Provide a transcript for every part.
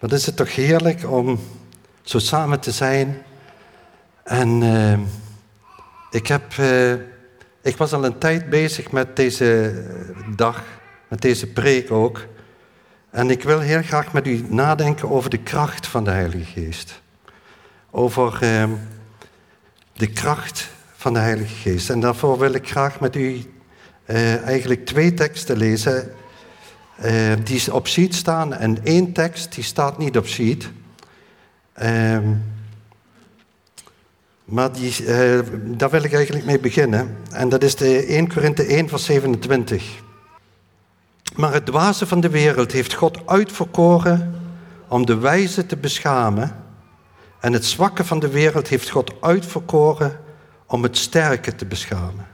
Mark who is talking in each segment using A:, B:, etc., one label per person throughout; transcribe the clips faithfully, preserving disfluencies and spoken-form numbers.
A: Wat is het toch heerlijk om zo samen te zijn. En uh, ik, heb, uh, ik was al een tijd bezig met deze dag, met deze preek ook. En ik wil heel graag met u nadenken over de kracht van de Heilige Geest. Over uh, de kracht van de Heilige Geest. En daarvoor wil ik graag met u uh, eigenlijk twee teksten lezen uh, die op sheet staan. En één tekst die staat niet op sheet. Uh, maar die, uh, daar wil ik eigenlijk mee beginnen. En dat is de Eerste Korinthe één vers zevenentwintig. Maar het dwaze van de wereld heeft God uitverkoren om de wijze te beschamen. En het zwakke van de wereld heeft God uitverkoren om het sterke te beschamen.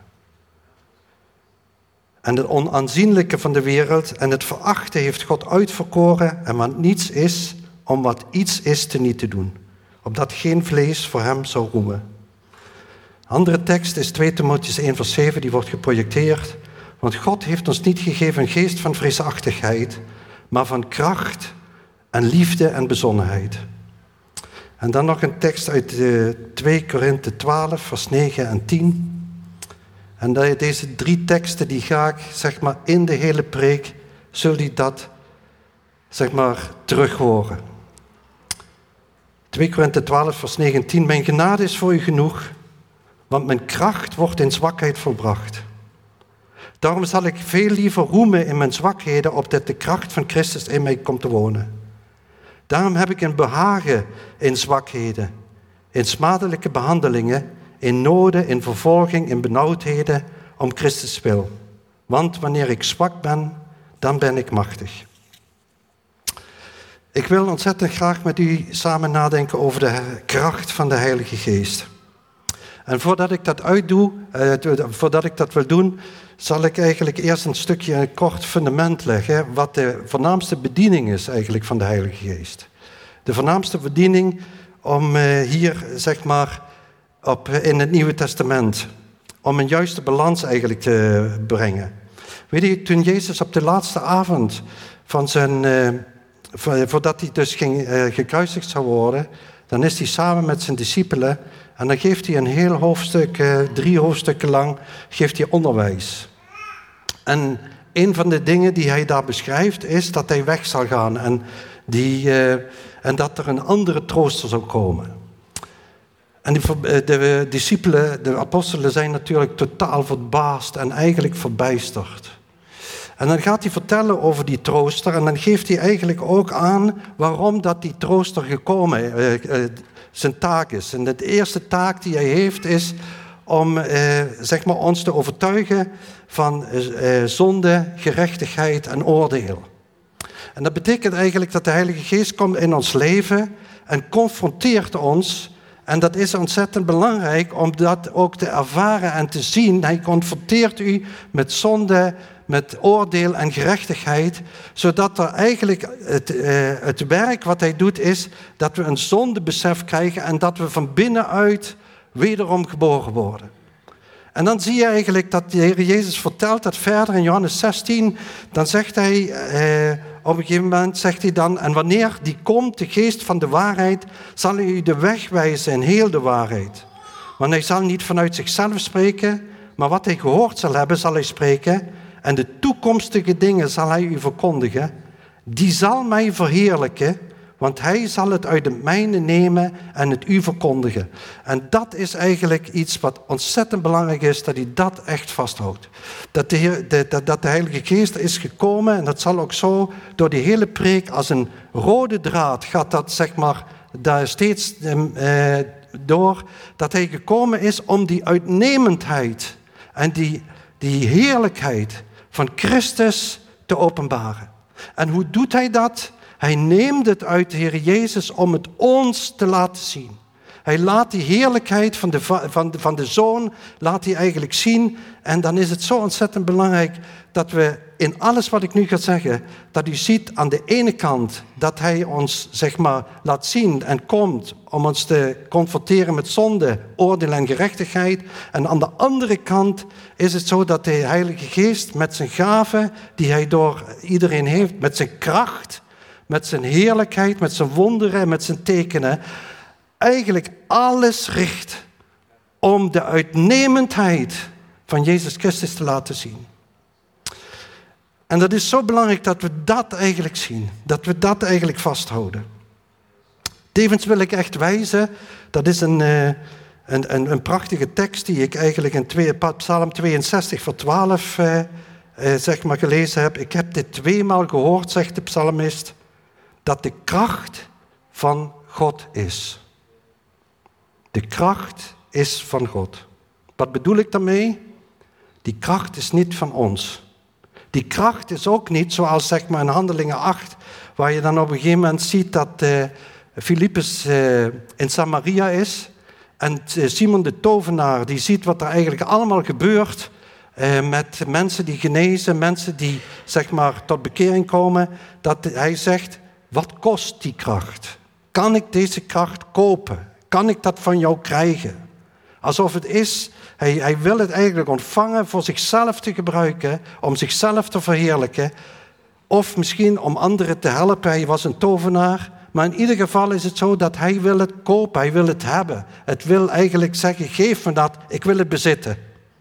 A: En het onaanzienlijke van de wereld en het verachte heeft God uitverkoren en wat niets is, om wat iets is te niet te doen. Opdat geen vlees voor hem zou roemen. Andere tekst is Tweede Timotheüs één vers zeven, die wordt geprojecteerd. Want God heeft ons niet gegeven een geest van vreesachtigheid, maar van kracht en liefde en bezonnenheid. En dan nog een tekst uit Tweede Korinthe twaalf, vers negen en tien. En deze drie teksten die ga ik, zeg maar, in de hele preek, zul je dat, zeg maar, terug horen. Tweede Korinthe twaalf, vers negen en tien. Mijn genade is voor u genoeg, want mijn kracht wordt in zwakheid volbracht. Daarom zal ik veel liever roemen in mijn zwakheden, opdat de kracht van Christus in mij komt te wonen. Daarom heb ik een behagen in zwakheden, in smadelijke behandelingen, in noden, in vervolging, in benauwdheden, om Christus wil. Want wanneer ik zwak ben, dan ben ik machtig. Ik wil ontzettend graag met u samen nadenken over de kracht van de Heilige Geest. En voordat ik dat uitdoe, eh, voordat ik dat wil doen, zal ik eigenlijk eerst een stukje, een kort fundament leggen, wat de voornaamste bediening is eigenlijk van de Heilige Geest. De voornaamste bediening om uh, hier, zeg maar, op, in het Nieuwe Testament, om een juiste balans eigenlijk te brengen. Weet je, toen Jezus op de laatste avond van zijn, uh, voordat hij dus ging, uh, gekruisigd zou worden, dan is hij samen met zijn discipelen en dan geeft hij een heel hoofdstuk, uh, drie hoofdstukken lang, geeft hij onderwijs. En een van de dingen die hij daar beschrijft is dat hij weg zal gaan en, die, uh, en dat er een andere trooster zou komen. En de, de discipelen, de apostelen zijn natuurlijk totaal verbaasd en eigenlijk verbijsterd. En dan gaat hij vertellen over die trooster en dan geeft hij eigenlijk ook aan waarom dat die trooster gekomen uh, uh, zijn taak is. En de eerste taak die hij heeft is om uh, zeg maar ons te overtuigen van uh, zonde, gerechtigheid en oordeel. En dat betekent eigenlijk dat de Heilige Geest komt in ons leven en confronteert ons. En dat is ontzettend belangrijk om dat ook te ervaren en te zien. Hij confronteert u met zonde, met oordeel en gerechtigheid, zodat er eigenlijk het, uh, het werk wat hij doet is dat we een zondebesef krijgen en dat we van binnenuit wederom geboren worden. En dan zie je eigenlijk dat de Heer Jezus vertelt dat verder in Johannes zestien, dan zegt hij, eh, op een gegeven moment zegt hij dan, en wanneer die komt, de geest van de waarheid, zal hij u de weg wijzen in heel de waarheid. Want hij zal niet vanuit zichzelf spreken, maar wat hij gehoord zal hebben, zal hij spreken. En de toekomstige dingen zal hij u verkondigen. Die zal mij verheerlijken, want hij zal het uit de mijne nemen en het u verkondigen. En dat is eigenlijk iets wat ontzettend belangrijk is, dat hij dat echt vasthoudt. Dat de, Heer, de, dat, dat de Heilige Geest is gekomen, en dat zal ook zo door die hele preek als een rode draad gaat dat, zeg maar, daar steeds eh, door, dat hij gekomen is om die uitnemendheid en die, die heerlijkheid van Christus te openbaren. En hoe doet hij dat? Hij neemt het uit de Heer Jezus om het ons te laten zien. Hij laat die heerlijkheid van de, van de, van de Zoon, laat hij eigenlijk zien. En dan is het zo ontzettend belangrijk dat we in alles wat ik nu ga zeggen, dat u ziet aan de ene kant dat hij ons, zeg maar, laat zien en komt om ons te confronteren met zonde, oordeel en gerechtigheid. En aan de andere kant is het zo dat de Heilige Geest met zijn gaven die hij door iedereen heeft, met zijn kracht, met zijn heerlijkheid, met zijn wonderen en met zijn tekenen, eigenlijk alles richt om de uitnemendheid van Jezus Christus te laten zien. En dat is zo belangrijk dat we dat eigenlijk zien. Dat we dat eigenlijk vasthouden. Tevens wil ik echt wijzen, dat is een, een, een, een prachtige tekst die ik eigenlijk in twee, Psalm tweeënzestig vers twaalf eh, eh, zeg maar gelezen heb. Ik heb dit tweemaal gehoord, zegt de psalmist, dat de kracht van God is. De kracht is van God. Wat bedoel ik daarmee? Die kracht is niet van ons. Die kracht is ook niet zoals zeg maar in Handelingen acht, waar je dan op een gegeven moment ziet dat uh, Filippus uh, in Samaria is. En uh, Simon de tovenaar, die ziet wat er eigenlijk allemaal gebeurt uh, met mensen die genezen, mensen die zeg maar tot bekering komen. Dat hij zegt, wat kost die kracht? Kan ik deze kracht kopen? Kan ik dat van jou krijgen? Alsof het is, hij, hij wil het eigenlijk ontvangen voor zichzelf te gebruiken, om zichzelf te verheerlijken. Of misschien om anderen te helpen. Hij was een tovenaar. Maar in ieder geval is het zo dat hij wil het kopen, hij wil het hebben. Het wil eigenlijk zeggen, geef me dat, ik wil het bezitten.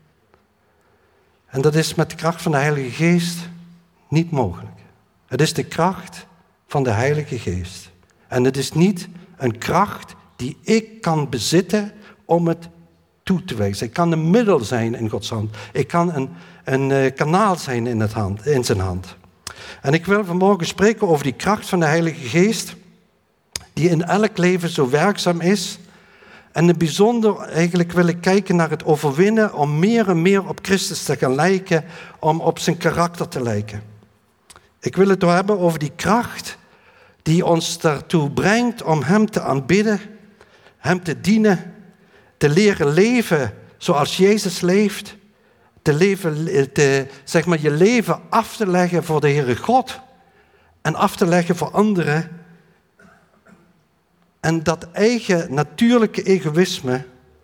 A: En dat is met de kracht van de Heilige Geest niet mogelijk. Het is de kracht van de Heilige Geest. En het is niet een kracht die ik kan bezitten om het toe te wijzen. Ik kan een middel zijn in Gods hand. Ik kan een, een uh, kanaal zijn in, het hand, in zijn hand. En ik wil vanmorgen spreken over die kracht van de Heilige Geest, die in elk leven zo werkzaam is. En in het bijzonder eigenlijk wil ik kijken naar het overwinnen om meer en meer op Christus te gaan lijken, om op zijn karakter te lijken. Ik wil het hebben over die kracht die ons daartoe brengt om Hem te aanbidden, Hem te dienen, te leren leven zoals Jezus leeft, te leven, te, zeg maar, je leven af te leggen voor de Heere God en af te leggen voor anderen. En dat eigen natuurlijke egoïsme,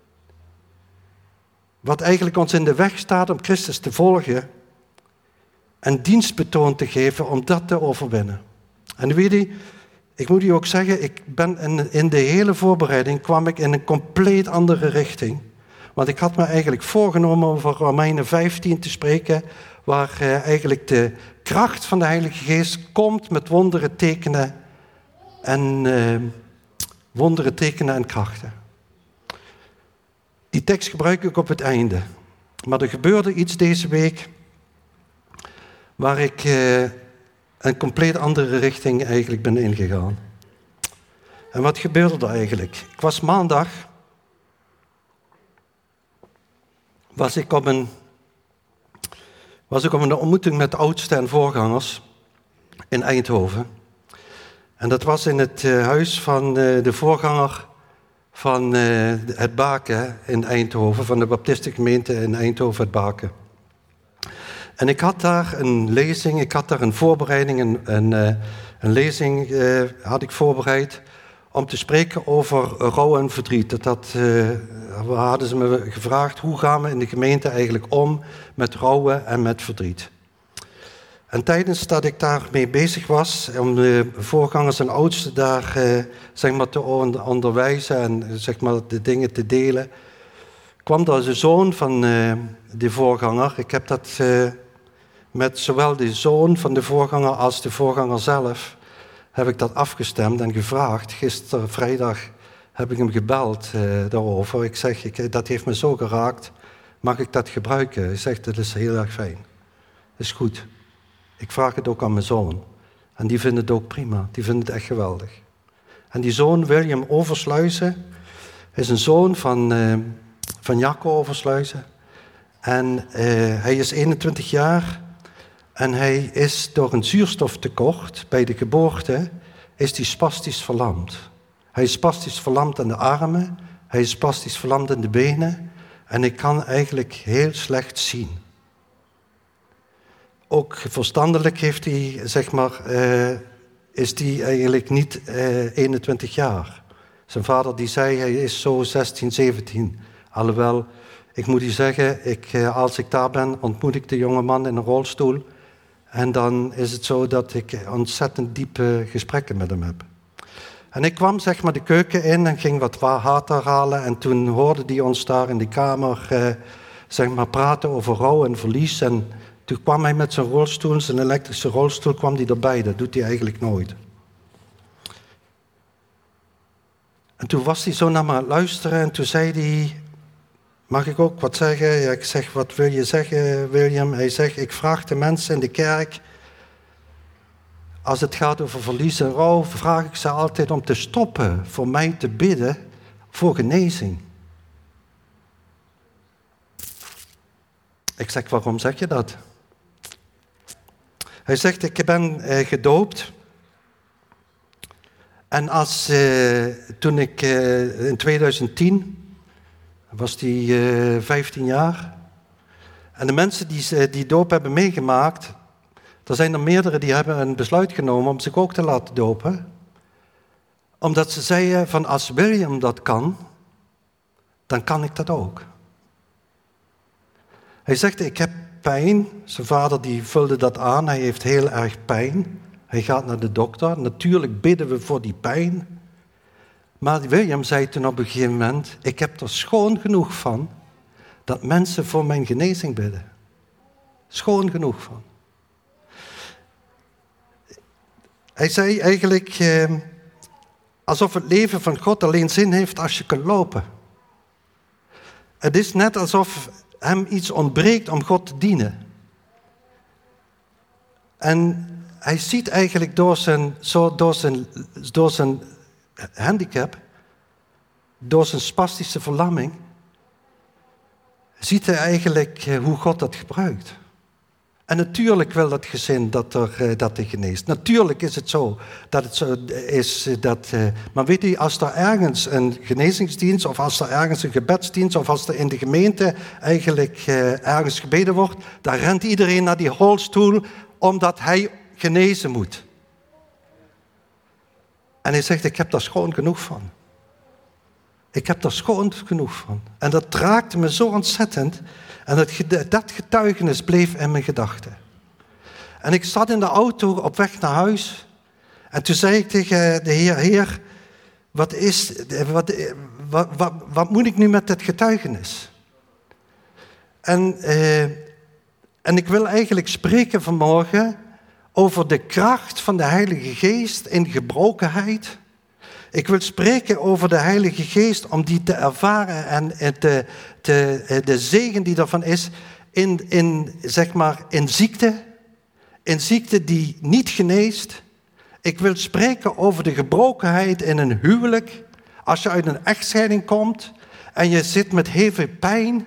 A: wat eigenlijk ons in de weg staat om Christus te volgen, en dienstbetoon te geven om dat te overwinnen. En weet je, ik moet u ook zeggen, ik ben in, in de hele voorbereiding kwam ik in een compleet andere richting. Want ik had me eigenlijk voorgenomen over Romeinen vijftien te spreken, waar eh, eigenlijk de kracht van de Heilige Geest komt met wonderen, tekenen en eh, wonderen, tekenen en krachten. Die tekst gebruik ik op het einde. Maar er gebeurde iets deze week waar ik eh, een compleet andere richting eigenlijk ben ingegaan. En wat gebeurde er eigenlijk? Ik was maandag, was ik op een, was ik op een ontmoeting met de oudsten en voorgangers in Eindhoven. En dat was in het uh, huis van uh, de voorganger van uh, het Baken in Eindhoven, van de Baptistengemeente in Eindhoven, het Baken. En ik had daar een lezing, ik had daar een voorbereiding, een, een, een lezing uh, had ik voorbereid om te spreken over rouw en verdriet. Dat, dat uh, hadden ze me gevraagd, hoe gaan we in de gemeente eigenlijk om met rouwen en met verdriet. En tijdens dat ik daarmee bezig was, om de voorgangers en oudsten daar uh, zeg maar te onderwijzen en zeg maar de dingen te delen, kwam daar de zoon van uh, de voorganger. Ik heb dat uh, met zowel de zoon van de voorganger als de voorganger zelf, heb ik dat afgestemd en gevraagd. Gisteren, vrijdag, heb ik hem gebeld uh, daarover. Ik zeg, ik, dat heeft me zo geraakt, mag ik dat gebruiken? Hij zegt, dat is heel erg fijn. Dat is goed. Ik vraag het ook aan mijn zoon. En die vindt het ook prima. Die vindt het echt geweldig. En die zoon, William Oversluizen, is een zoon van, uh, van Jacco Oversluizen. En uh, hij is eenentwintig jaar. En hij is door een zuurstoftekort bij de geboorte, is hij spastisch verlamd. Hij is spastisch verlamd aan de armen. Hij is spastisch verlamd aan de benen. En hij kan eigenlijk heel slecht zien. Ook verstandelijk heeft hij, zeg maar, uh, is hij eigenlijk niet uh, eenentwintig jaar. Zijn vader die zei, hij is zo zestien, zeventien. Alhoewel, ik moet u zeggen, ik, uh, als ik daar ben, ontmoet ik de jonge man in een rolstoel. En dan is het zo dat ik ontzettend diepe gesprekken met hem heb. En ik kwam zeg maar de keuken in en ging wat water halen. En toen hoorde hij ons daar in de kamer eh, zeg maar praten over rouw en verlies. En toen kwam hij met zijn rolstoel, zijn elektrische rolstoel, kwam hij erbij. Dat doet hij eigenlijk nooit. En toen was hij zo naar me aan het luisteren en toen zei hij... Mag ik ook wat zeggen? Ja, ik zeg, wat wil je zeggen, William? Hij zegt, ik vraag de mensen in de kerk... Als het gaat over verlies en rouw, vraag ik ze altijd om te stoppen voor mij te bidden voor genezing. Ik zeg, waarom zeg je dat? Hij zegt, ik ben eh, gedoopt. En als, eh, toen ik eh, in tweeduizend tien, was die eh, vijftien jaar. En de mensen die die doop hebben meegemaakt... Er zijn er meerdere die hebben een besluit genomen om zich ook te laten dopen. Omdat ze zeiden van als William dat kan, dan kan ik dat ook. Hij zegt, ik heb pijn. Zijn vader die vulde dat aan, hij heeft heel erg pijn. Hij gaat naar de dokter. Natuurlijk bidden we voor die pijn. Maar William zei toen op een gegeven moment, ik heb er schoon genoeg van dat mensen voor mijn genezing bidden. Schoon genoeg van. Hij zei eigenlijk eh, alsof het leven van God alleen zin heeft als je kunt lopen. Het is net alsof hem iets ontbreekt om God te dienen. En hij ziet eigenlijk door zijn, zo door zijn, door zijn handicap, door zijn spastische verlamming, ziet hij eigenlijk eh, hoe God dat gebruikt. En natuurlijk wil dat gezin dat er, dat er geneest. Natuurlijk is het zo dat het zo is dat... Maar weet u, als er ergens een genezingsdienst of als er ergens een gebedsdienst of als er in de gemeente eigenlijk ergens gebeden wordt, dan rent iedereen naar die rolstoel omdat hij genezen moet. En hij zegt, ik heb daar schoon genoeg van. Ik heb daar schoon genoeg van. En dat raakte me zo ontzettend. En dat, dat getuigenis bleef in mijn gedachten. En ik zat in de auto op weg naar huis. En toen zei ik tegen de Heer, Heer, wat, is, wat, wat, wat, wat moet ik nu met dit getuigenis? En, eh, en ik wil eigenlijk spreken vanmorgen over de kracht van de Heilige Geest in gebrokenheid. Ik wil spreken over de Heilige Geest om die te ervaren en de, de, de zegen die ervan is in, in, zeg maar, in ziekte, in ziekte die niet geneest. Ik wil spreken over de gebrokenheid in een huwelijk. Als je uit een echtscheiding komt en je zit met heel veel pijn.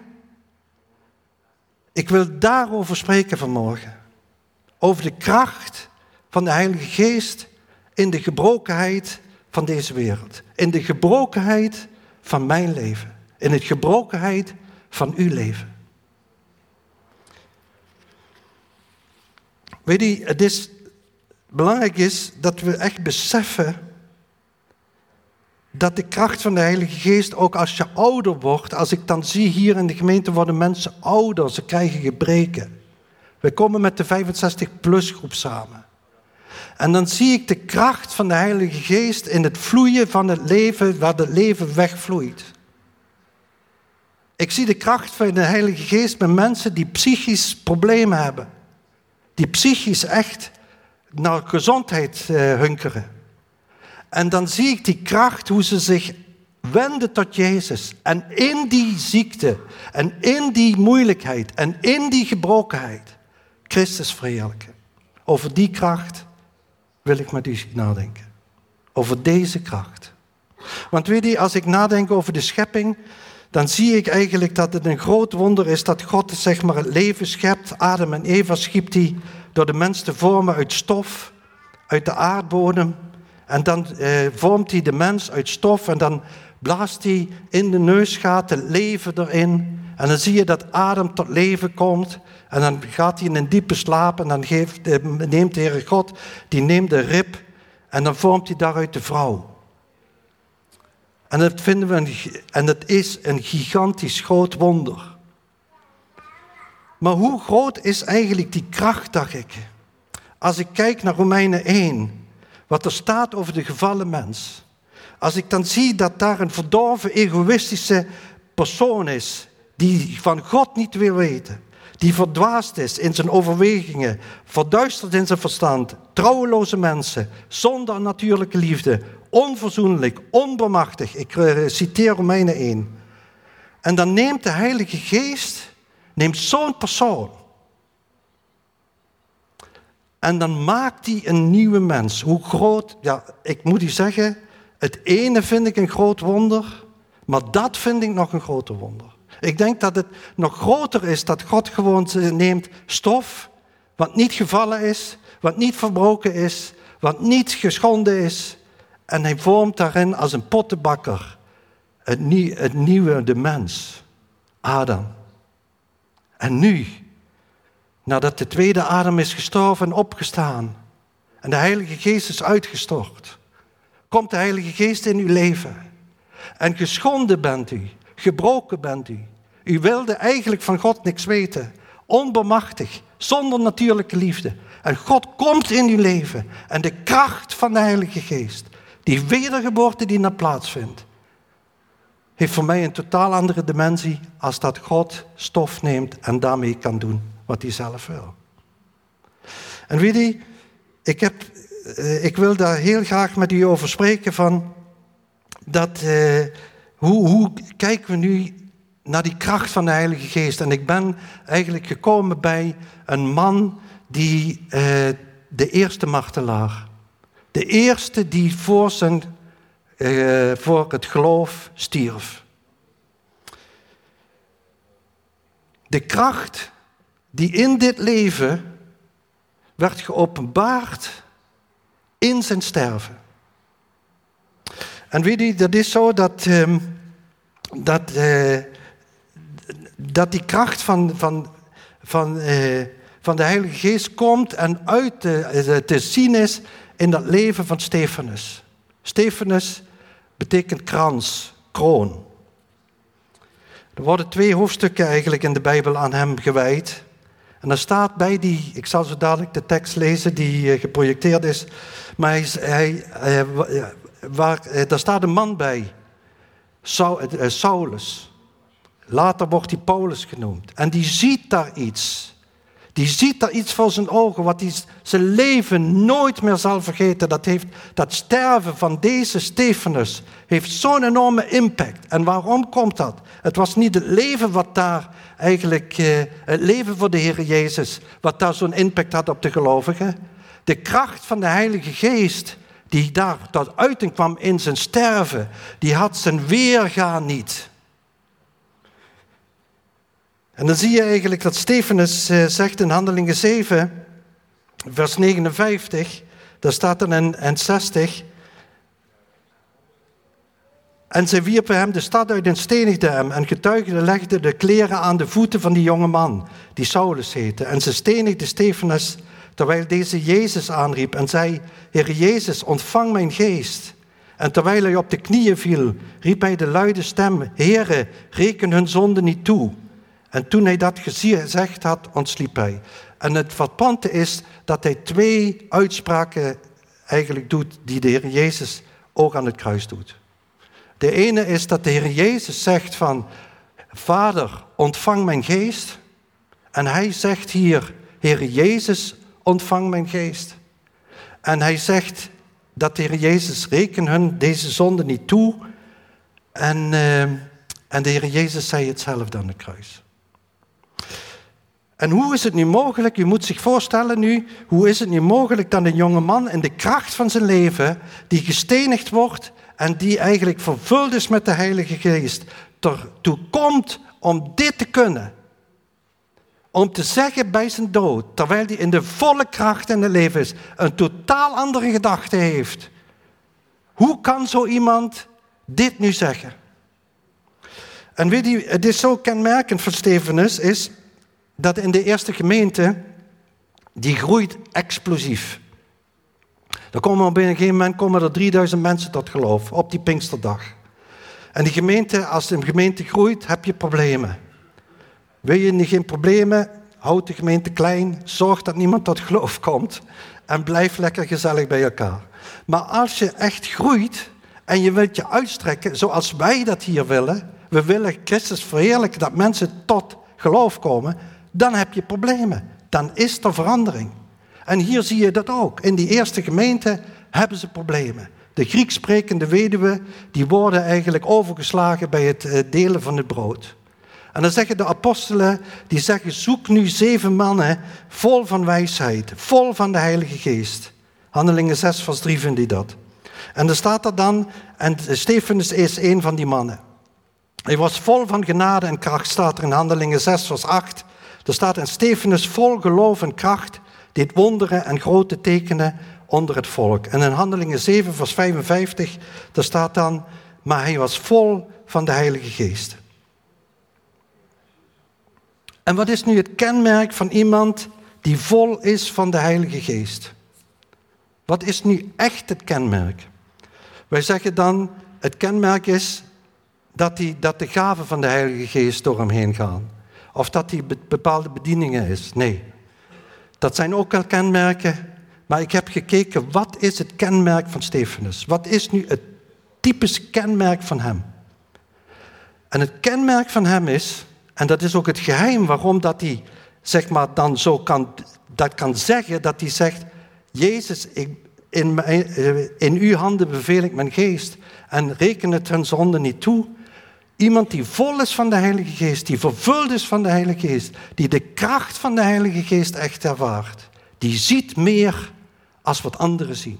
A: Ik wil daarover spreken vanmorgen. Over de kracht van de Heilige Geest in de gebrokenheid van deze wereld. In de gebrokenheid van mijn leven. In de gebrokenheid van uw leven. Weet je, het is belangrijk is dat we echt beseffen dat de kracht van de Heilige Geest, ook als je ouder wordt, als ik dan zie hier in de gemeente worden mensen ouder, ze krijgen gebreken. We komen met de vijfenzestig plus groep samen. En dan zie ik de kracht van de Heilige Geest in het vloeien van het leven, waar het leven wegvloeit. Ik zie de kracht van de Heilige Geest bij mensen die psychisch problemen hebben. Die psychisch echt naar gezondheid uh, hunkeren. En dan zie ik die kracht, hoe ze zich wenden tot Jezus. En in die ziekte, en in die moeilijkheid, en in die gebrokenheid, Christus verheerlijken. Over die kracht wil ik met u nadenken. Over deze kracht. Want weet je, als ik nadenk over de schepping, dan zie ik eigenlijk dat het een groot wonder is dat God zeg maar, het leven schept. Adam en Eva schiep hij door de mens te vormen uit stof, uit de aardbodem. En dan eh, vormt hij de mens uit stof en dan blaast hij in de neusgaten leven erin. En dan zie je dat Adam tot leven komt. En dan gaat hij in een diepe slaap en dan geeft, neemt de Heere God, die neemt de rib en dan vormt hij daaruit de vrouw. En dat vinden we een, en dat is een gigantisch groot wonder. Maar hoe groot is eigenlijk die kracht, dacht ik? Als ik kijk naar Romeinen één, wat er staat over de gevallen mens. Als ik dan zie dat daar een verdorven, egoïstische persoon is, die van God niet wil weten, die verdwaasd is in zijn overwegingen, verduisterd in zijn verstand, trouweloze mensen, zonder natuurlijke liefde, onverzoenlijk, onbemachtig. Ik uh, citeer Romeinen één. En dan neemt de Heilige Geest, neemt zo'n persoon. En dan maakt hij een nieuwe mens. Hoe groot, ja, ik moet u zeggen, het ene vind ik een groot wonder, maar dat vind ik nog een groter wonder. Ik denk dat het nog groter is dat God gewoon neemt stof, wat niet gevallen is, wat niet verbroken is, wat niet geschonden is, en hij vormt daarin als een pottenbakker het, nie, het nieuwe, de mens, Adam. En nu, nadat de tweede Adam is gestorven en opgestaan en de Heilige Geest is uitgestort, komt de Heilige Geest in uw leven. En geschonden bent u, gebroken bent u. U wilde eigenlijk van God niks weten. Onbemachtig, zonder natuurlijke liefde. En God komt in uw leven. En de kracht van de Heilige Geest, die wedergeboorte die naar plaatsvindt, heeft voor mij een totaal andere dimensie als dat God stof neemt en daarmee kan doen wat hij zelf wil. En weet je, ik, heb, ik wil daar heel graag met u over spreken van dat, uh, hoe, hoe kijken we nu naar die kracht van de Heilige Geest. En ik ben eigenlijk gekomen bij een man die, uh, de eerste martelaar, de eerste die voor, zijn, uh, voor het geloof stierf. De kracht die in dit leven werd geopenbaard in zijn sterven. En weet u, dat is zo dat, um, dat, uh, dat die kracht van, van, van, uh, van de Heilige Geest komt en uit te, te zien is in dat leven van Stefanus. Stefanus betekent krans, kroon. Er worden twee hoofdstukken eigenlijk in de Bijbel aan hem gewijd. En er staat bij die, ik zal zo dadelijk de tekst lezen die uh, geprojecteerd is, maar hij, hij, uh, waar, uh, daar staat een man bij, Saul, uh, Saulus. Later wordt hij Paulus genoemd. En die ziet daar iets. Die ziet daar iets voor zijn ogen, wat hij zijn leven nooit meer zal vergeten. Dat, heeft, dat sterven van deze Stefanus heeft zo'n enorme impact. En waarom komt dat? Het was niet het leven wat daar eigenlijk, uh, het leven voor de Heer Jezus, wat daar zo'n impact had op de gelovigen. De kracht van de Heilige Geest, die daar tot uiting kwam in zijn sterven, die had zijn weerga niet. En dan zie je eigenlijk dat Stefanus uh, zegt in Handelingen zeven, vers negenenvijftig, daar staat dan in, in zestig. En zij wierpen hem de stad uit en stenigden hem. En getuigen legden de kleren aan de voeten van die jonge man, die Saulus heette. En ze stenigden Stefanus, terwijl deze Jezus aanriep en zei, Heer Jezus, ontvang mijn geest. En terwijl hij op de knieën viel, riep hij de luide stem, Heere, reken hun zonde niet toe. En toen hij dat gezegd had, ontsliep hij. En het verpante is dat hij twee uitspraken eigenlijk doet die de Heer Jezus ook aan het kruis doet. De ene is dat de Heer Jezus zegt van, Vader, ontvang mijn geest. En hij zegt hier, Heer Jezus, ontvang mijn geest. En hij zegt dat de Heer Jezus, reken hun deze zonde niet toe. En, uh, en de Heer Jezus zei hetzelfde aan het kruis. En hoe is het nu mogelijk, u moet zich voorstellen nu, hoe is het nu mogelijk dat een jonge man in de kracht van zijn leven, die gestenigd wordt en die eigenlijk vervuld is met de Heilige Geest, ertoe komt om dit te kunnen. Om te zeggen bij zijn dood, terwijl hij in de volle kracht in het leven is, een totaal andere gedachte heeft. Hoe kan zo iemand dit nu zeggen? En weet u, het is zo kenmerkend voor Stefanus, is dat in de eerste gemeente, die groeit explosief. Er komen op een gegeven moment komen er drieduizend mensen tot geloof, op die Pinksterdag. En die gemeente, als een gemeente groeit, heb je problemen. Wil je geen problemen, houd de gemeente klein, zorg dat niemand tot geloof komt en blijf lekker gezellig bij elkaar. Maar als je echt groeit en je wilt je uitstrekken zoals wij dat hier willen, we willen Christus verheerlijken, dat mensen tot geloof komen, dan heb je problemen. Dan is er verandering. En hier zie je dat ook. In die eerste gemeente hebben ze problemen. De Grieks sprekende weduwen, die worden eigenlijk overgeslagen bij het delen van het brood. En dan zeggen de apostelen, die zeggen, zoek nu zeven mannen vol van wijsheid, vol van de Heilige Geest. Handelingen zes vers drie vind je dat. En er staat er dan, en Stefanus is een van die mannen. Hij was vol van genade en kracht, staat er in Handelingen zes vers acht. Er staat, en Stefanus vol geloof en kracht, deed wonderen en grote tekenen onder het volk. En in Handelingen zeven vers vijfenvijftig, daar staat dan, maar hij was vol van de Heilige Geest. En wat is nu het kenmerk van iemand die vol is van de Heilige Geest? Wat is nu echt het kenmerk? Wij zeggen dan, het kenmerk is dat, die, dat de gaven van de Heilige Geest door hem heen gaan. Of dat hij bepaalde bedieningen is. Nee, dat zijn ook wel kenmerken. Maar ik heb gekeken, wat is het kenmerk van Stefanus? Wat is nu het typische kenmerk van hem? En het kenmerk van hem is, en dat is ook het geheim waarom dat hij zeg maar, dan zo kan, dat kan zeggen, dat hij zegt, Jezus, ik, in, mijn, in uw handen beveel ik mijn geest en reken het hun zonde niet toe. Iemand die vol is van de Heilige Geest, die vervuld is van de Heilige Geest, die de kracht van de Heilige Geest echt ervaart, die ziet meer als wat anderen zien.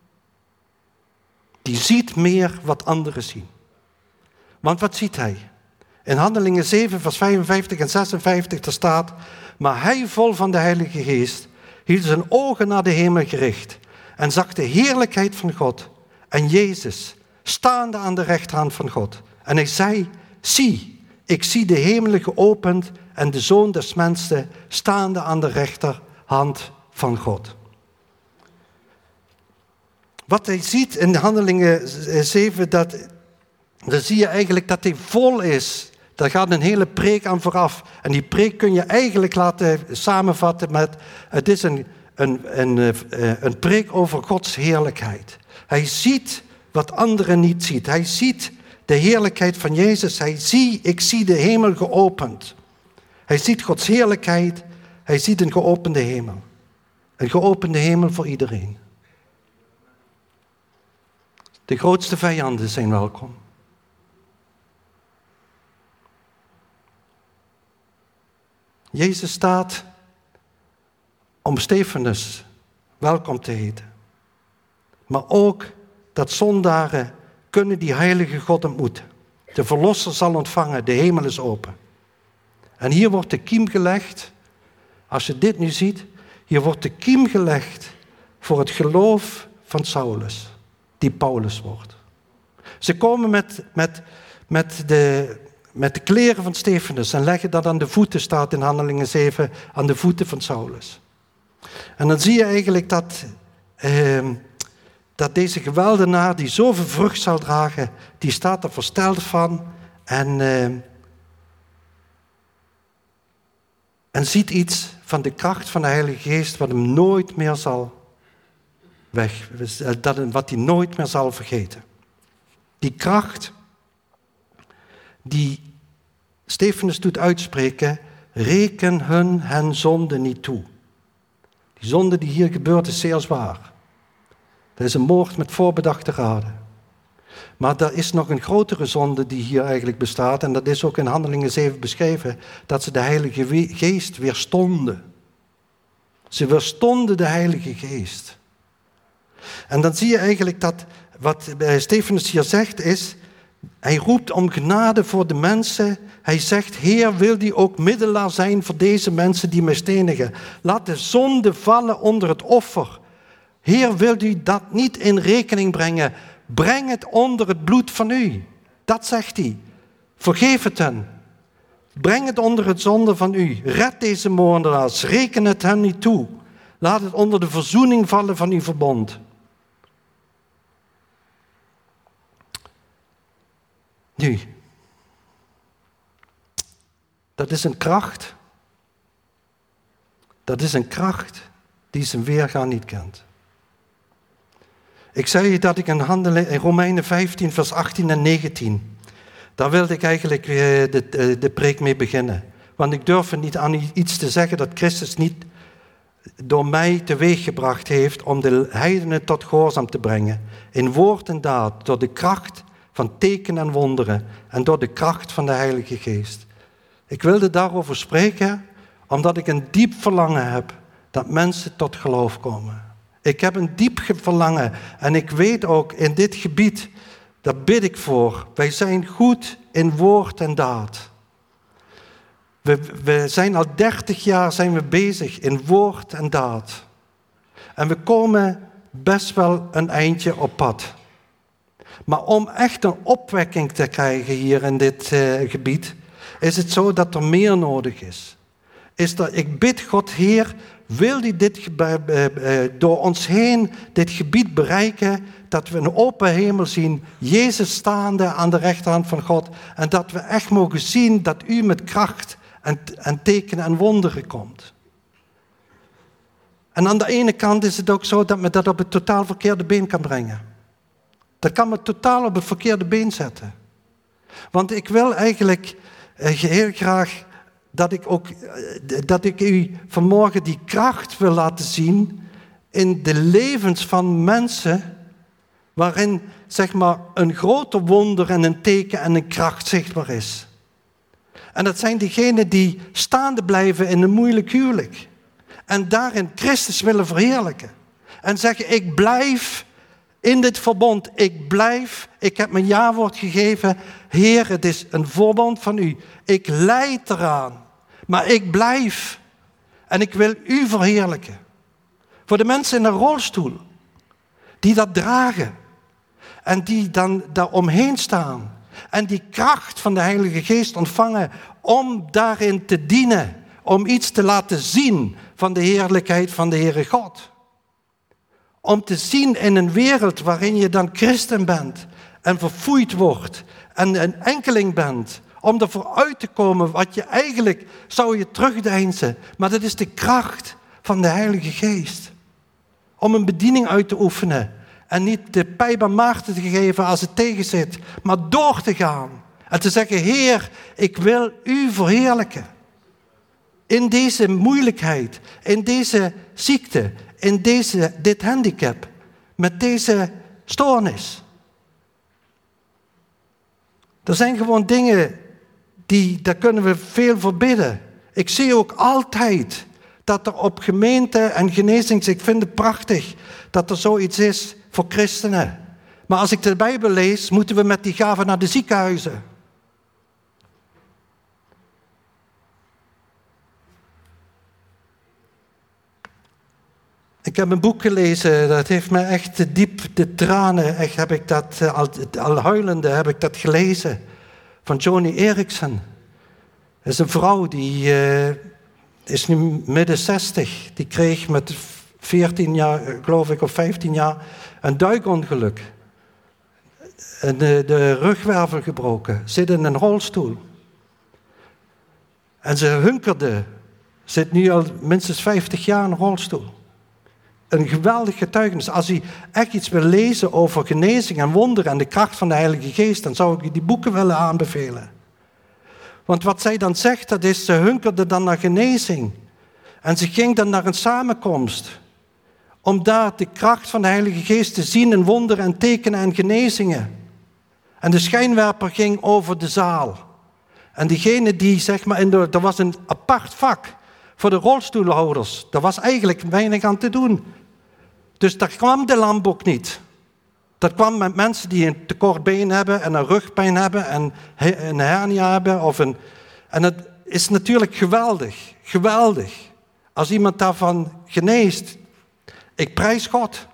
A: Die ziet meer wat anderen zien. Want wat ziet hij? In Handelingen zeven, vers vijfenvijftig en zesenvijftig, daar staat, maar hij vol van de Heilige Geest hield zijn ogen naar de hemel gericht en zag de heerlijkheid van God en Jezus staande aan de rechterhand van God. En hij zei, zie, ik zie de hemelen geopend en de Zoon des Mensen staande aan de rechterhand van God. Wat hij ziet in Handelingen zeven, dat, dan zie je eigenlijk dat hij vol is. Daar gaat een hele preek aan vooraf. En die preek kun je eigenlijk laten samenvatten met, het is een, een, een, een preek over Gods heerlijkheid. Hij ziet wat anderen niet zien. Hij ziet de heerlijkheid van Jezus. Hij ziet, ik zie de hemel geopend. Hij ziet Gods heerlijkheid. Hij ziet een geopende hemel. Een geopende hemel voor iedereen. De grootste vijanden zijn welkom. Jezus staat om Stefanus welkom te heten. Maar ook dat zondaren kunnen die heilige God ontmoeten. De verlosser zal ontvangen, de hemel is open. En hier wordt de kiem gelegd, als je dit nu ziet, hier wordt de kiem gelegd voor het geloof van Saulus, die Paulus wordt. Ze komen met, met, met, de, met de kleren van Stefanus en leggen dat aan de voeten, staat in Handelingen zeven, aan de voeten van Saulus. En dan zie je eigenlijk dat, eh, dat deze geweldenaar die zoveel vrucht zal dragen, die staat er versteld van en, eh, en ziet iets van de kracht van de Heilige Geest wat hem nooit meer zal weg, dat, wat hij nooit meer zal vergeten. Die kracht die Stefanus doet uitspreken, reken hun hen zonde niet toe. Die zonde die hier gebeurt is zeer zwaar. Dat is een moord met voorbedachte raden. Maar er is nog een grotere zonde die hier eigenlijk bestaat, en dat is ook in Handelingen zeven beschreven, dat ze de Heilige Geest weerstonden. Ze weerstonden de Heilige Geest. En dan zie je eigenlijk dat wat Stefanus hier zegt is, hij roept om genade voor de mensen. Hij zegt, Heer, wil die ook middelaar zijn voor deze mensen die mij stenigen. Laat de zonde vallen onder het offer. Heer, wil u dat niet in rekening brengen? Breng het onder het bloed van u. Dat zegt hij. Vergeef het hen. Breng het onder het zonde van u. Red deze moordenaars. Reken het hen niet toe. Laat het onder de verzoening vallen van uw verbond. Nu, dat is een kracht Dat is een kracht die zijn weerga niet kent. Ik zei je dat ik in, handelen, in Romeinen vijftien, vers achttien en negentien... daar wilde ik eigenlijk de, de, de preek mee beginnen. Want ik durf er niet aan iets te zeggen dat Christus niet door mij teweeggebracht heeft om de heidenen tot gehoorzaam te brengen. In woord en daad, door de kracht van tekenen en wonderen en door de kracht van de Heilige Geest. Ik wilde daarover spreken omdat ik een diep verlangen heb dat mensen tot geloof komen. Ik heb een diep verlangen en ik weet ook in dit gebied, daar bid ik voor. Wij zijn goed in woord en daad. We, we zijn al dertig jaar zijn we bezig in woord en daad. En we komen best wel een eindje op pad. Maar om echt een opwekking te krijgen hier in dit uh, gebied, is het zo dat er meer nodig is. Is dat, ik bid God, Heer, wil die dit, uh, uh, door ons heen dit gebied bereiken, dat we een open hemel zien, Jezus staande aan de rechterhand van God, en dat we echt mogen zien dat u met kracht en, en tekenen en wonderen komt. En aan de ene kant is het ook zo dat me dat op het totaal verkeerde been kan brengen. Dat kan me totaal op het verkeerde been zetten. Want ik wil eigenlijk uh, heel graag dat ik, ook, uh, dat ik u vanmorgen die kracht wil laten zien in de levens van mensen waarin zeg maar een groter wonder en een teken en een kracht zichtbaar is. En dat zijn diegenen die staande blijven in een moeilijk huwelijk. En daarin Christus willen verheerlijken. En zeggen, ik blijf in dit verbond. Ik blijf, ik heb mijn ja-woord gegeven. Heer, het is een verbond van u. Ik lijd eraan. Maar ik blijf. En ik wil u verheerlijken. Voor de mensen in een rolstoel. Die dat dragen. En die dan daar omheen staan. En die kracht van de Heilige Geest ontvangen om daarin te dienen. Om iets te laten zien van de heerlijkheid van de Heere God. Om te zien in een wereld waarin je dan christen bent. En verfoeid wordt. En een enkeling bent. Om ervoor uit te komen wat je eigenlijk zou je terugdeinzen. Maar dat is de kracht van de Heilige Geest. Om een bediening uit te oefenen. En niet de pijp aan Maarten te geven als het tegenzit. Maar door te gaan. En te zeggen, Heer, ik wil u verheerlijken. In deze moeilijkheid. In deze ziekte. In deze, dit handicap. Met deze stoornis. Er zijn gewoon dingen, die, daar kunnen we veel voor bidden. Ik zie ook altijd dat er op gemeente en genezings, ik vind het prachtig dat er zoiets is voor christenen. Maar als ik de Bijbel lees, moeten we met die gaven naar de ziekenhuizen. Ik heb een boek gelezen, dat heeft me echt diep de tranen, echt heb ik dat, al, al huilende heb ik dat gelezen, van Joni Eareckson. Dat is een vrouw die uh, is nu midden zestig, die kreeg met veertien jaar, geloof ik, of vijftien jaar, een duikongeluk. En de, de rugwervel gebroken, zit in een rolstoel. En ze hunkerde, zit nu al minstens vijftig jaar in een rolstoel. Een geweldig getuigenis. Als u echt iets wil lezen over genezing en wonderen en de kracht van de Heilige Geest, dan zou ik u die boeken willen aanbevelen. Want wat zij dan zegt, dat is, ze hunkerde dan naar genezing. En ze ging dan naar een samenkomst. Om daar de kracht van de Heilige Geest te zien in wonderen en tekenen en genezingen. En de schijnwerper ging over de zaal. En diegene die, zeg maar, in de, er was een apart vak voor de rolstoelhouders. Daar was eigenlijk weinig aan te doen. Dus daar kwam de lamp ook niet. Dat kwam met mensen die een tekort been hebben en een rugpijn hebben en een hernia hebben. Of een, en het is natuurlijk geweldig, geweldig. Als iemand daarvan geneest. Ik prijs God.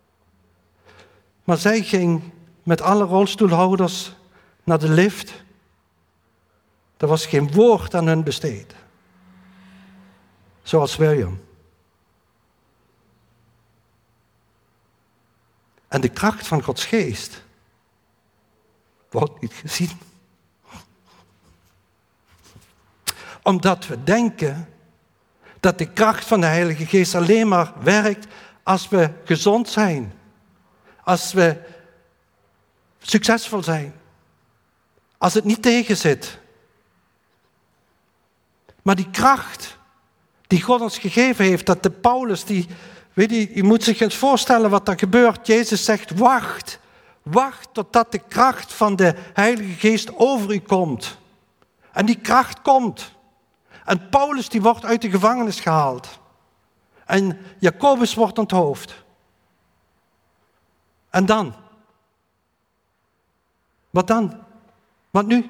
A: Maar zij ging met alle rolstoelhouders naar de lift. Er was geen woord aan hun besteed. Zoals William. En de kracht van Gods geest wordt niet gezien. Omdat we denken dat de kracht van de Heilige Geest alleen maar werkt als we gezond zijn. Als we succesvol zijn. Als het niet tegen zit. Maar die kracht die God ons gegeven heeft, dat de Paulus, die, weet je, je moet zich eens voorstellen wat er gebeurt. Jezus zegt, wacht, wacht totdat de kracht van de Heilige Geest over u komt. En die kracht komt. En Paulus die wordt uit de gevangenis gehaald. En Jacobus wordt onthoofd. En dan? Wat dan? Wat nu?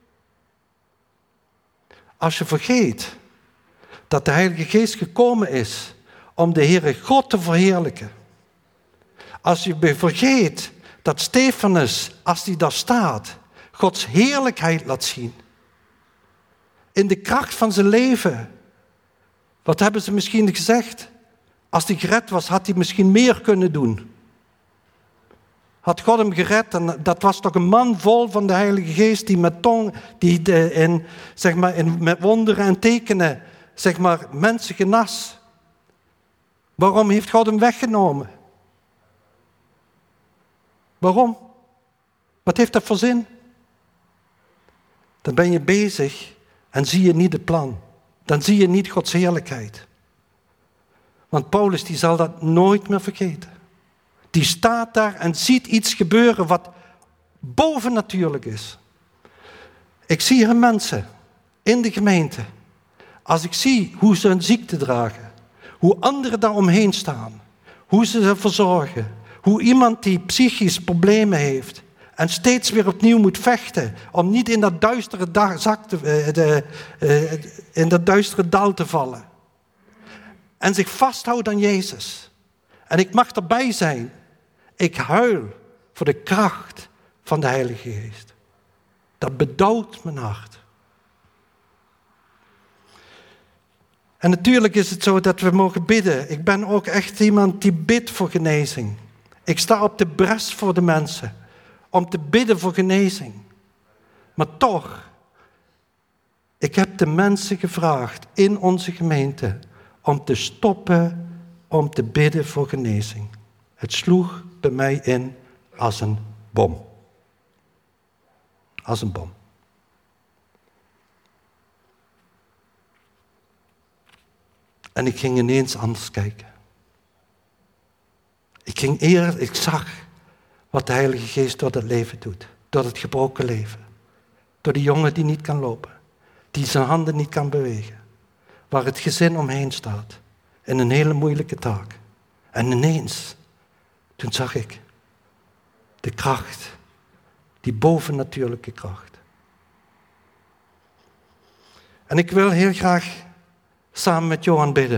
A: Als je vergeet dat de Heilige Geest gekomen is om de Heere God te verheerlijken. Als je vergeet dat Stefanus, als hij daar staat, Gods heerlijkheid laat zien. In de kracht van zijn leven. Wat hebben ze misschien gezegd? Als hij gered was, had hij misschien meer kunnen doen. Had God hem gered en dat was toch een man vol van de Heilige Geest die met tong, die de, in, zeg maar, in, met wonderen en tekenen, zeg maar, mensen genas. Waarom heeft God hem weggenomen? Waarom? Wat heeft dat voor zin? Dan ben je bezig en zie je niet het plan. Dan zie je niet Gods heerlijkheid. Want Paulus die zal dat nooit meer vergeten. Die staat daar en ziet iets gebeuren wat bovennatuurlijk is. Ik zie hier mensen in de gemeente. Als ik zie hoe ze een ziekte dragen. Hoe anderen daar omheen staan. Hoe ze ze verzorgen. Hoe iemand die psychisch problemen heeft. En steeds weer opnieuw moet vechten. Om niet in dat duistere, da- zak te, uh, de, uh, in dat duistere dal te vallen. En zich vasthoudt aan Jezus. En ik mag erbij zijn. Ik huil voor de kracht van de Heilige Geest. Dat bedouwt mijn hart. En natuurlijk is het zo dat we mogen bidden. Ik ben ook echt iemand die bidt voor genezing. Ik sta op de bres voor de mensen. Om te bidden voor genezing. Maar toch, ik heb de mensen gevraagd in onze gemeente om te stoppen om te bidden voor genezing. Het sloeg bij mij in als een bom. Als een bom. En ik ging ineens anders kijken. Ik ging eerder, ik zag wat de Heilige Geest door het leven doet. Door het gebroken leven. Door die jongen die niet kan lopen. Die zijn handen niet kan bewegen. Waar het gezin omheen staat. In een hele moeilijke taak. En ineens, toen zag ik de kracht. Die bovennatuurlijke kracht. En ik wil heel graag samen met Johan bidden.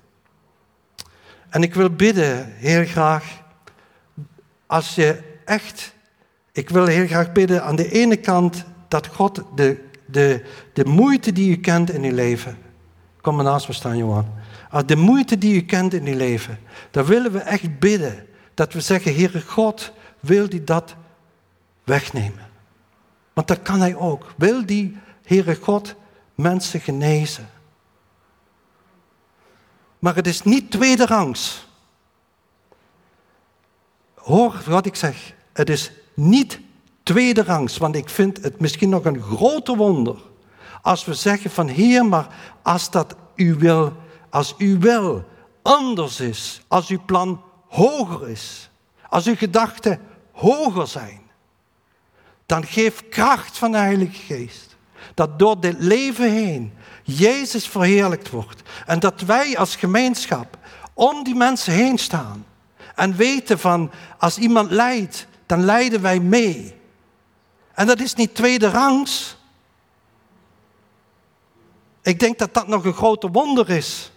A: En ik wil bidden heel graag, als je echt, ik wil heel graag bidden aan de ene kant dat God de, de, de moeite die u kent in uw leven, kom maar naast me staan Johan, de moeite die u kent in uw leven, daar willen we echt bidden, dat we zeggen, Heere God, wil die dat wegnemen. Want dat kan hij ook. Wil die, Heere God, mensen genezen. Maar het is niet tweederangs. Hoor wat ik zeg. Het is niet tweederangs. Want ik vind het misschien nog een groter wonder. Als we zeggen van Heer, maar als dat uw wil, als uw wil anders is. Als uw plan hoger is. Als uw gedachten hoger zijn. Dan geef kracht van de Heilige Geest. Dat door dit leven heen Jezus verheerlijkt wordt. En dat wij als gemeenschap om die mensen heen staan. En weten van, als iemand lijdt, dan lijden wij mee. En dat is niet tweederangs. Ik denk dat dat nog een groter wonder is.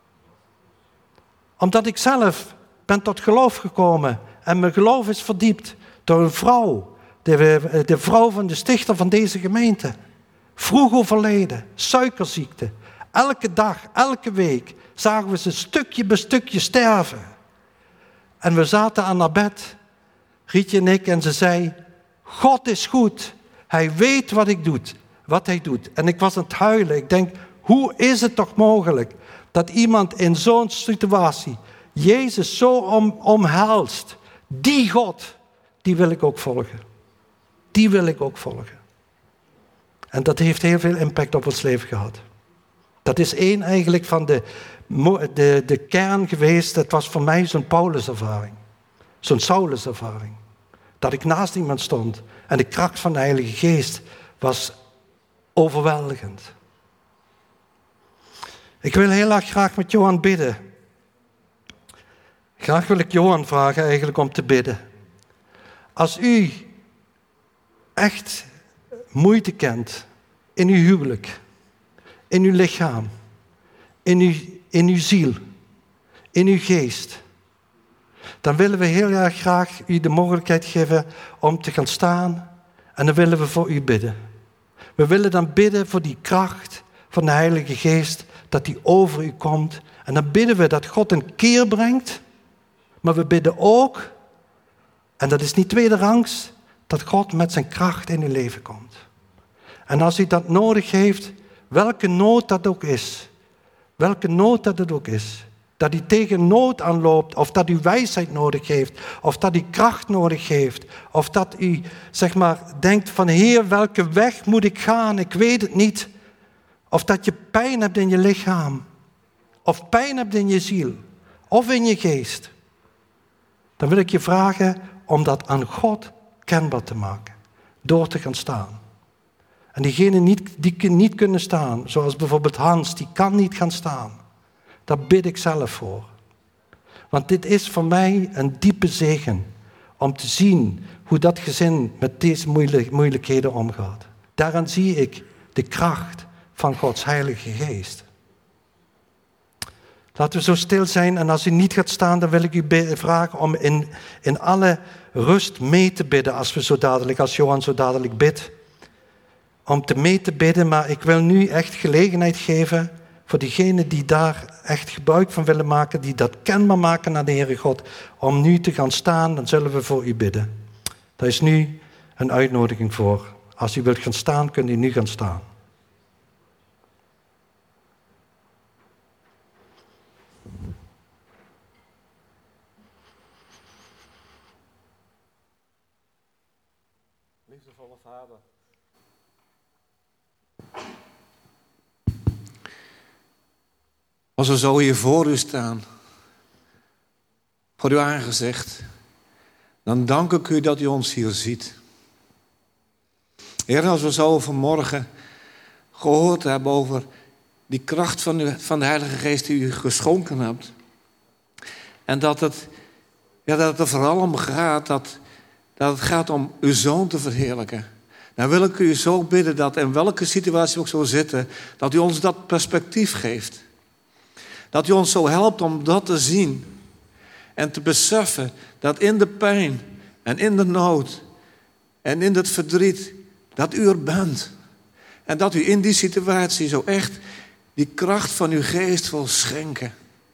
A: Omdat ik zelf ben tot geloof gekomen. En mijn geloof is verdiept door een vrouw. De, de vrouw van de stichter van deze gemeente. Vroeg overleden, suikerziekte. Elke dag, elke week zagen we ze stukje bij stukje sterven. En we zaten aan haar bed, Rietje en ik, en ze zei, God is goed. Hij weet wat ik doe, wat hij doet. En ik was aan het huilen. Ik denk, Hoe is het toch mogelijk dat iemand in zo'n situatie Jezus zo om, omhelst? Die God, die wil ik ook volgen. Die wil ik ook volgen. En dat heeft heel veel impact op ons leven gehad. Dat is één eigenlijk van de, de, de kern geweest. Dat was voor mij zo'n Paulus-ervaring. Zo'n Saulus-ervaring. Dat ik naast iemand stond. En de kracht van de Heilige Geest was overweldigend. Ik wil heel erg graag met Johan bidden. Graag wil ik Johan vragen eigenlijk om te bidden. Als u echt moeite kent in uw huwelijk, in uw lichaam, in uw, in uw ziel, in uw geest, dan willen we heel erg graag u de mogelijkheid geven om te gaan staan en dan willen we voor u bidden. We willen dan bidden voor die kracht van de Heilige Geest, dat die over u komt. En dan bidden we dat God een keer brengt, maar we bidden ook, en dat is niet tweederangs, dat God met zijn kracht in uw leven komt. En als u dat nodig heeft, welke nood dat ook is, welke nood dat het ook is, dat u tegen nood aanloopt, of dat u wijsheid nodig heeft, of dat u kracht nodig heeft, of dat u, zeg maar, denkt van, Heer, welke weg moet ik gaan? Ik weet het niet. Of dat je pijn hebt in je lichaam, of pijn hebt in je ziel, of in je geest. Dan wil ik je vragen om dat aan God kenbaar te maken, door te gaan staan. En diegenen niet, die niet kunnen staan, zoals bijvoorbeeld Hans, die kan niet gaan staan. Daar bid ik zelf voor. Want dit is voor mij een diepe zegen om te zien hoe dat gezin met deze moeilijkheden omgaat. Daaraan zie ik de kracht van Gods Heilige Geest. Laten we zo stil zijn en als u niet gaat staan, dan wil ik u vragen om in, in alle rust mee te bidden als we zo dadelijk, als Johan zo dadelijk bidt. Om te mee te bidden, maar ik wil nu echt gelegenheid geven voor diegenen die daar echt gebruik van willen maken, die dat kenbaar maken naar de Heere God, om nu te gaan staan, dan zullen we voor u bidden. Daar is nu een uitnodiging voor. Als u wilt gaan staan, kunt u nu gaan staan.
B: Liefdevolle Vader. Als we zo hier voor u staan, voor uw aangezicht, dan dank ik u dat u ons hier ziet. Heer, als we zo vanmorgen gehoord hebben over die kracht van, u, van de Heilige Geest die u geschonken hebt. En dat het, ja, dat het er vooral om gaat, dat, dat het gaat om uw Zoon te verheerlijken. Dan wil ik u zo bidden dat in welke situatie we ook zo zitten, dat u ons dat perspectief geeft. Dat u ons zo helpt om dat te zien. En te beseffen dat in de pijn en in de nood en in het verdriet, dat u er bent. En dat u in die situatie zo echt die kracht van uw geest wil schenken.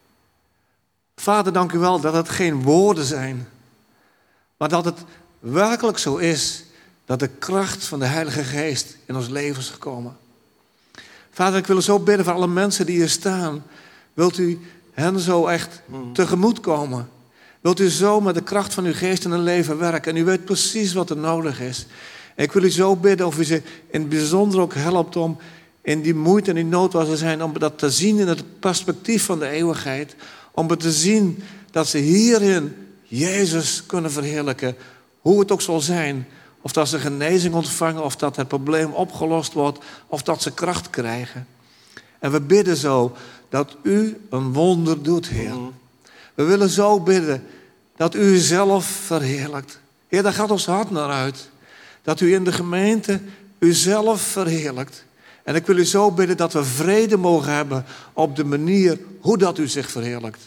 B: Vader, dank u wel dat het geen woorden zijn. Maar dat het werkelijk zo is dat de kracht van de Heilige Geest in ons leven is gekomen. Vader, ik wil zo bidden voor alle mensen die hier staan. Wilt u hen zo echt tegemoet komen? Wilt u zo met de kracht van uw geest in hun leven werken? En u weet precies wat er nodig is. En ik wil u zo bidden of u ze in het bijzonder ook helpt om in die moeite en die nood waar ze zijn, om dat te zien in het perspectief van de eeuwigheid. Om het te zien dat ze hierin Jezus kunnen verheerlijken. Hoe het ook zal zijn. Of dat ze genezing ontvangen, of dat het probleem opgelost wordt, of dat ze kracht krijgen. En we bidden zo dat u een wonder doet, Heer. We willen zo bidden dat u zelf verheerlijkt. Heer, daar gaat ons hart naar uit. Dat u in de gemeente uzelf verheerlijkt. En ik wil u zo bidden dat we vrede mogen hebben op de manier hoe dat u zich verheerlijkt.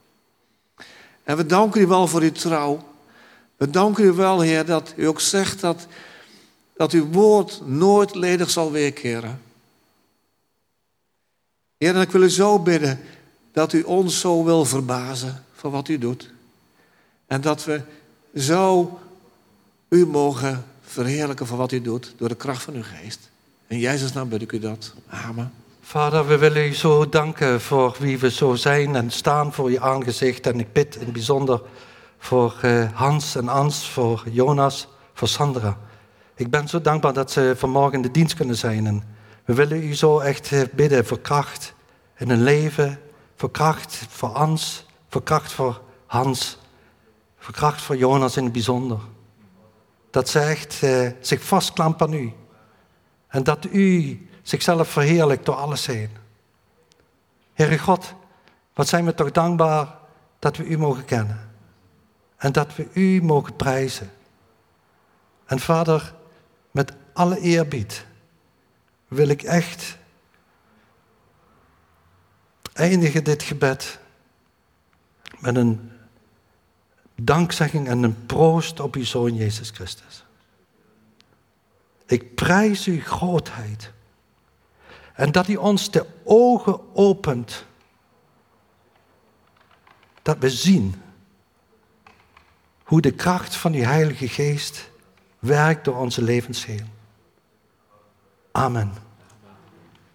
B: En we danken u wel voor uw trouw. We danken u wel, Heer, dat u ook zegt dat, dat uw woord nooit ledig zal weerkeren. Heer, en ik wil u zo bidden dat u ons zo wil verbazen voor wat u doet. En dat we zo u mogen verheerlijken voor wat u doet door de kracht van uw geest. In Jezus' naam bid ik u dat. Amen.
A: Vader, we willen u zo danken voor wie we zo zijn en staan voor je aangezicht. En ik bid in het bijzonder voor uh, Hans en Ans, voor Jonas, voor Sandra. Ik ben zo dankbaar dat ze vanmorgen in de dienst kunnen zijn. En we willen u zo echt uh, bidden voor kracht in hun leven, voor kracht voor Ans, voor kracht voor Hans, voor kracht voor Jonas in het bijzonder. Dat ze echt uh, zich vastklampen aan u. En dat u zichzelf verheerlijkt door alles heen. Heere God, wat zijn we toch dankbaar dat we u mogen kennen. En dat we u mogen prijzen. En Vader, met alle eerbied wil ik echt eindigen dit gebed met een dankzegging en een proost op uw Zoon Jezus Christus. Ik prijs uw grootheid. En dat u ons de ogen opent. Dat we zien hoe de kracht van uw Heilige Geest werkt door onze levens heen. Amen.